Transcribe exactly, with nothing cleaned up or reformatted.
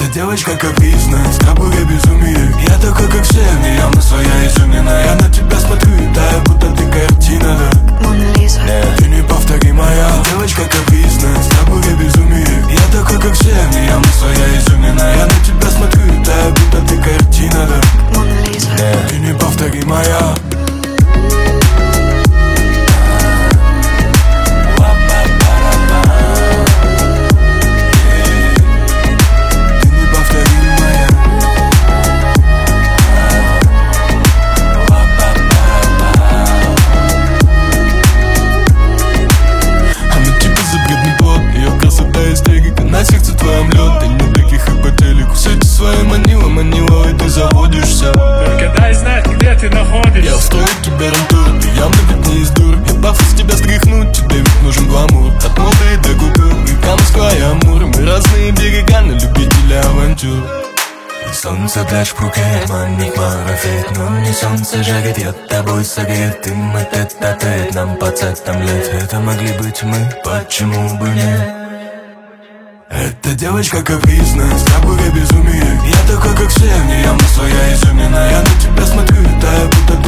Эта девочка капризная, с тобой я безумие. Я такой, как все, мне явно своя изюмина. Я на тебя смотрю и таю, будто ты картина, да. Мона Лиза. Ты неповторимая. Девочка капризная, с тобой я безумие. Я такой, как все, мне явно своя изюмина. Я на тебя смотрю и таю, будто ты картина, да. Мона Лиза. Ты неповторимая. На сердце твоем лед, ты не бликих и по телеку. Сети свои манила, манила, и ты заводишься. Только дай знать, где ты находишься. Я устрою тебе рантур, ты явно ведь не из дур. Я баф с тебя стряхнуть, тебе ведь нужен гламур. От моды до купюр, река Москва и Амур. Мы разные берега, на любителя авантюр. И солнце пляж Пхукет, манит марафет. Но не солнце жарит, я тобой согрет. И мы тет-а-тет, нам по цветам лет. Это могли быть мы, почему бы нет? Эта девочка капризная, с тобой я безумие. Я такой, как все, мне явно своя изюмина. Я на тебя смотрю и таю, будто